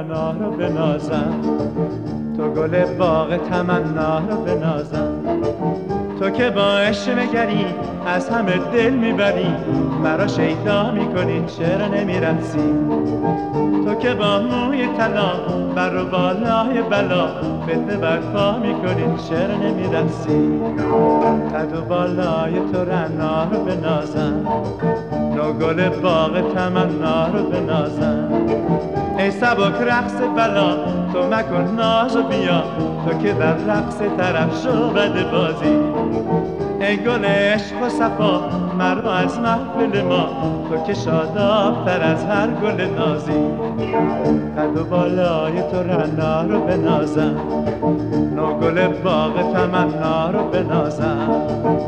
تمنا رو بنازم، تو گل باغ تمنا رو بنازم. تو که با عشق نگری از همه دل میبری، مرا شیدا میکنی چرا نمیرقصی؟ تو که با موی طلا بر و بالای بلا فتنه برپا میکنی چرا نمیرقصی؟ قد و بالای تو رعنا رو بنازم، نوگل باغ تمنا رو بنازم. ای سبک رقص بلا تو مکن ناز و بیا، تو که در رقص طرف شو بد بازی. ای گل عشق و صفا مرا از محفل ما، تو که شاداب تر از هر گل نازی. قد و بالای تو رعنا رو بنازم، نوگل باغ تمنا رو بنازم.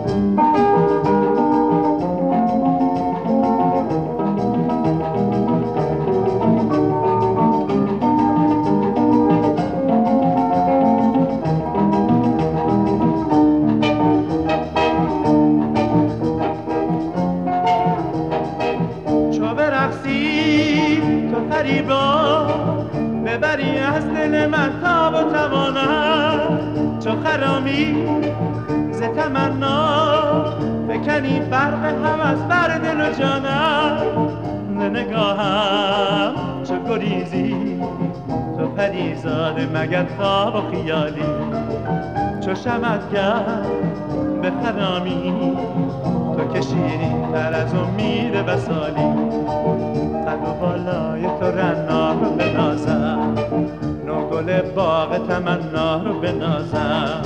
تو فریبا ببری از دل من تاب و توانم، چو خرامی ز تمنا بکنی برق هوس بر دل و جانم. ز نگاهم چو گریزی تو پریزاده مگر خواب و خیالی، چو شمعگر به خرامی تو که شیرین تر از امید وصالی. قد و بالای تو رعنا رو بنازم، نوگل باغ تمنا رو بنازم.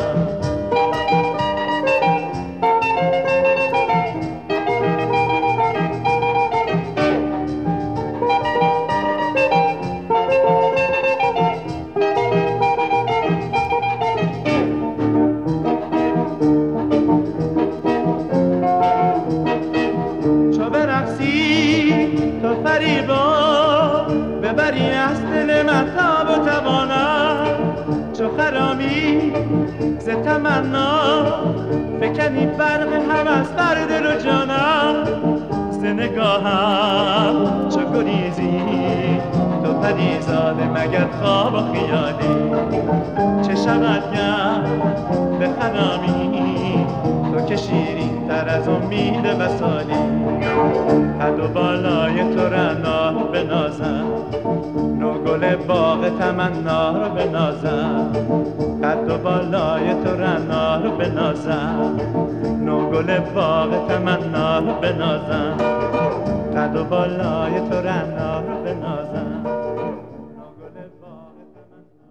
چو برقصی تو فریبا ببری از دل من تاب و توانم، چو خرامی ز تمنا فکنی برق هوس بر دل و جانم. ز نگاهم چو گریزی تو پریزاده مگر خواب و خیالی، چه شود گر به خرامی تو که شیرین تر از امید وصالی. قد و بالای تو رعنا رو بنازم، نوگل باغ تمنا رو بنازم. قد و بالای تو رعنا رو بنازم، نوگل باغ تمنا رو بنازم. قد و بالای تو رعنا رو بنازم، نوگل باغ تمنا